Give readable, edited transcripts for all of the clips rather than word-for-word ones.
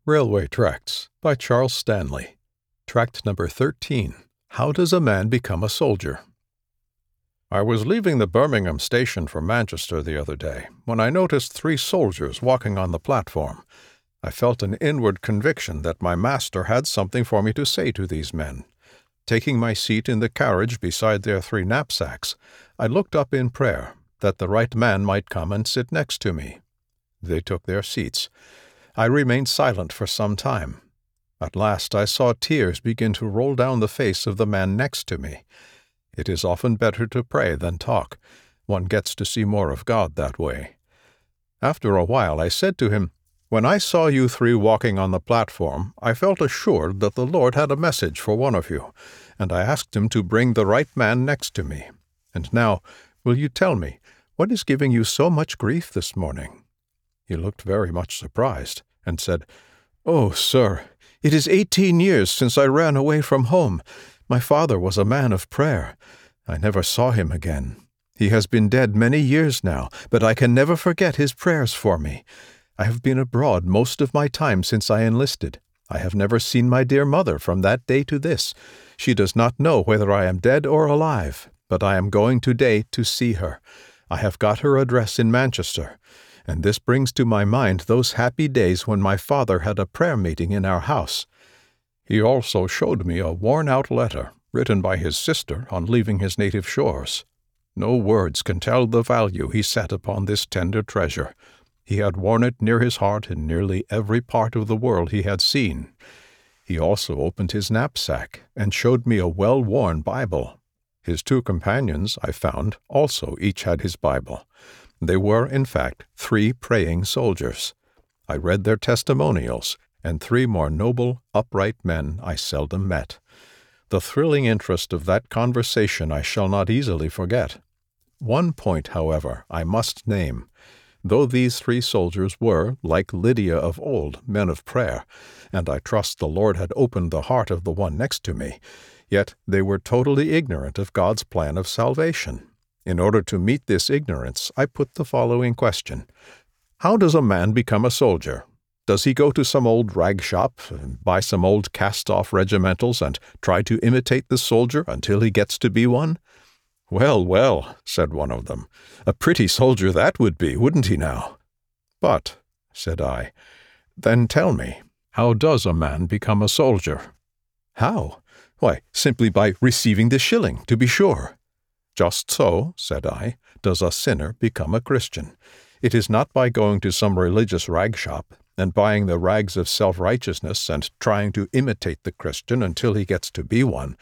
Railway Tracts by Charles Stanley. Tract number 13. How Does a Man Become a Soldier? I was leaving the Birmingham station for Manchester the other day, when I noticed 3 soldiers walking on the platform. I felt an inward conviction that my master had something for me to say to these men. Taking my seat in the carriage beside their 3 knapsacks, I looked up in prayer, that the right man might come and sit next to me. They took their seats. I remained silent for some time. At last I saw tears begin to roll down the face of the man next to me. It is often better to pray than talk. One gets to see more of God that way. After a while I said to him, "When I saw you 3 walking on the platform, I felt assured that the Lord had a message for one of you, and I asked him to bring the right man next to me. And now, will you tell me, what is giving you so much grief this morning?" He looked very much surprised, and said, "Oh, sir, it is 18 years since I ran away from home. My father was a man of prayer. I never saw him again. He has been dead many years now, but I can never forget his prayers for me. I have been abroad most of my time since I enlisted. I have never seen my dear mother from that day to this. She does not know whether I am dead or alive, but I am going today to see her. I have got her address in Manchester. And this brings to my mind those happy days when my father had a prayer meeting in our house." He also showed me a worn-out letter, written by his sister on leaving his native shores. No words can tell the value he set upon this tender treasure. He had worn it near his heart in nearly every part of the world he had seen. He also opened his knapsack, and showed me a well-worn Bible. His 2 companions, I found, also each had his Bible. They were, in fact, 3 praying soldiers. I read their testimonials, and 3 more noble, upright men I seldom met. The thrilling interest of that conversation I shall not easily forget. One point, however, I must name. Though these 3 soldiers were, like Lydia of old, men of prayer, and I trust the Lord had opened the heart of the one next to me, yet they were totally ignorant of God's plan of salvation. In order to meet this ignorance, I put the following question: How does a man become a soldier? Does he go to some old rag shop, buy some old cast-off regimentals, and try to imitate the soldier until he gets to be one? "Well, well," said one of them, "a pretty soldier that would be, wouldn't he now?" "But," said I, "then tell me, how does a man become a soldier?" "How? Why, simply by receiving the shilling, to be sure." "Just so," said I, "does a sinner become a Christian. It is not by going to some religious rag shop, and buying the rags of self-righteousness and trying to imitate the Christian until he gets to be one.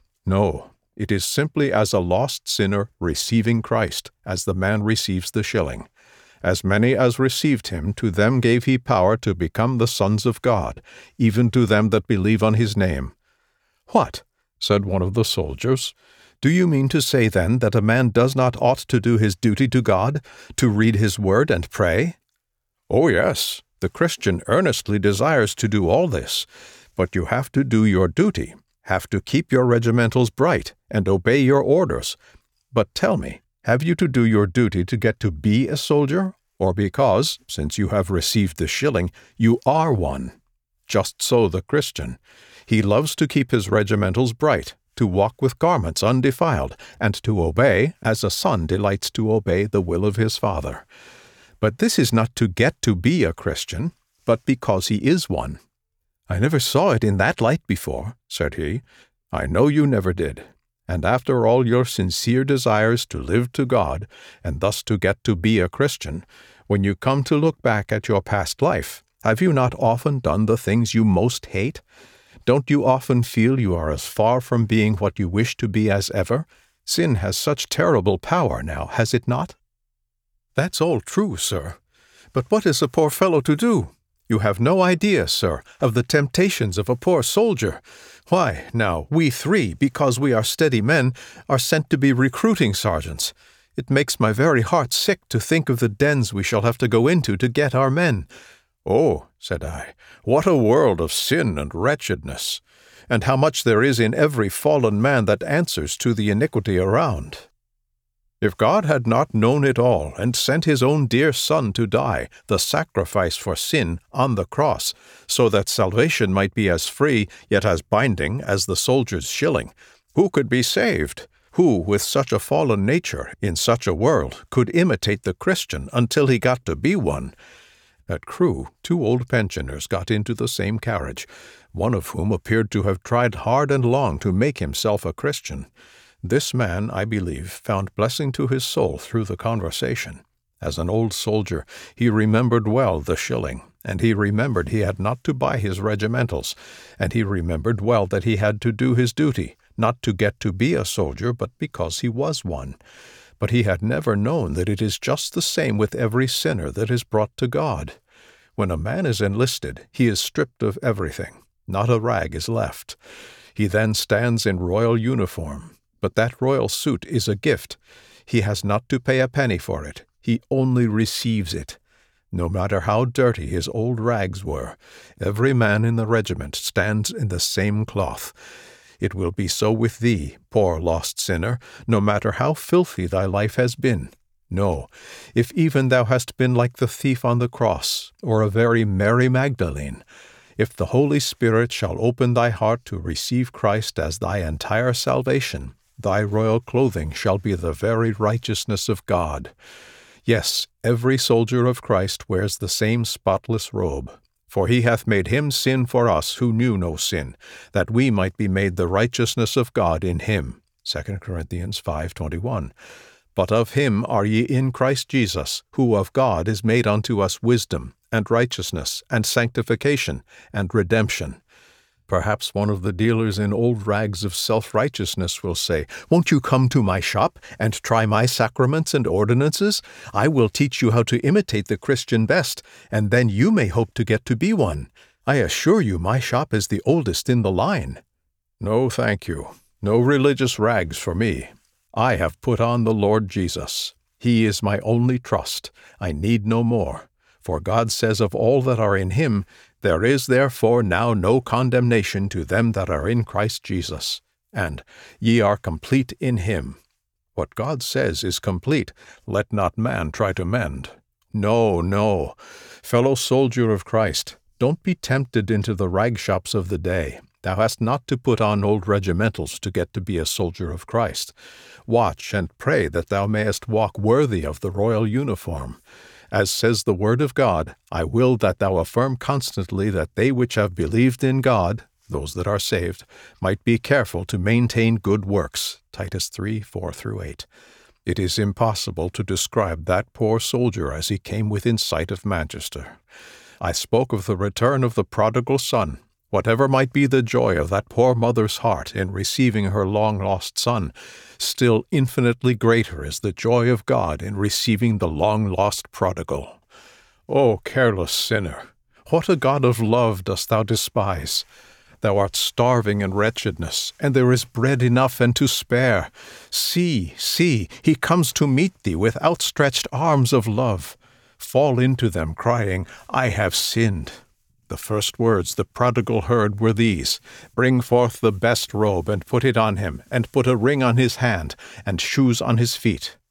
No, it is simply as a lost sinner receiving Christ, as the man receives the shilling. As many as received him, to them gave he power to become the sons of God, even to them that believe on his name." "What?" said one of the soldiers. "Do you mean to say, then, that a man does not ought to do his duty to God, to read his word and pray?" "Oh, yes, the Christian earnestly desires to do all this, but you have to do your duty, have to keep your regimentals bright, and obey your orders. But tell me, have you to do your duty to get to be a soldier, or because, since you have received the shilling, you are one? Just so the Christian. He loves to keep his regimentals bright, to walk with garments undefiled, and to obey, as a son delights to obey the will of his father. But this is not to get to be a Christian, but because he is one." "I never saw it in that light before," said he. "I know you never did. And after all your sincere desires to live to God, and thus to get to be a Christian, when you come to look back at your past life, have you not often done the things you most hate? Don't you often feel you are as far from being what you wish to be as ever? Sin has such terrible power now, has it not?" "That's all true, sir. But what is a poor fellow to do? You have no idea, sir, of the temptations of a poor soldier. Why, now, we 3, because we are steady men, are sent to be recruiting sergeants. It makes my very heart sick to think of the dens we shall have to go into to get our men." "Oh," said I, "what a world of sin and wretchedness! And how much there is in every fallen man that answers to the iniquity around!" If God had not known it all and sent his own dear Son to die, the sacrifice for sin, on the cross, so that salvation might be as free yet as binding as the soldier's shilling, who could be saved? Who, with such a fallen nature, in such a world, could imitate the Christian until he got to be one? At Crewe, 2 old pensioners got into the same carriage, one of whom appeared to have tried hard and long to make himself a Christian. This man, I believe, found blessing to his soul through the conversation. As an old soldier, he remembered well the shilling, and he remembered he had not to buy his regimentals, and he remembered well that he had to do his duty, not to get to be a soldier, but because he was one. But he had never known that it is just the same with every sinner that is brought to God. When a man is enlisted, he is stripped of everything. Not a rag is left. He then stands in royal uniform. But that royal suit is a gift. He has not to pay a penny for it. He only receives it. No matter how dirty his old rags were, every man in the regiment stands in the same cloth. It will be so with thee, poor lost sinner, no matter how filthy thy life has been. No, if even thou hast been like the thief on the cross, or a very Mary Magdalene, if the Holy Spirit shall open thy heart to receive Christ as thy entire salvation, thy royal clothing shall be the very righteousness of God. Yes, every soldier of Christ wears the same spotless robe. For he hath made him sin for us who knew no sin, that we might be made the righteousness of God in him. 2 Corinthians 5:21. But of him are ye in Christ Jesus, who of God is made unto us wisdom, and righteousness, and sanctification, and redemption. Perhaps one of the dealers in old rags of self-righteousness will say, "Won't you come to my shop and try my sacraments and ordinances? I will teach you how to imitate the Christian best, and then you may hope to get to be one. I assure you my shop is the oldest in the line." No, thank you. No religious rags for me. I have put on the Lord Jesus. He is my only trust. I need no more. For God says of all that are in him, "There is therefore now no condemnation to them that are in Christ Jesus." And, "Ye are complete in him." What God says is complete. Let not man try to mend. No, no. Fellow soldier of Christ, don't be tempted into the rag shops of the day. Thou hast not to put on old regimentals to get to be a soldier of Christ. Watch and pray that thou mayest walk worthy of the royal uniform. As says the word of God, "I will that thou affirm constantly that they which have believed in God," those that are saved, "might be careful to maintain good works." Titus 3:4-8. It is impossible to describe that poor soldier as he came within sight of Manchester. I spoke of the return of the prodigal son. Whatever might be the joy of that poor mother's heart in receiving her long-lost son, still infinitely greater is the joy of God in receiving the long-lost prodigal. O careless sinner, what a God of love dost thou despise! Thou art starving in wretchedness, and there is bread enough and to spare. See, see, he comes to meet thee with outstretched arms of love. Fall into them, crying, "I have sinned." The first words the prodigal heard were these, "Bring forth the best robe, and put it on him, and put a ring on his hand, and shoes on his feet."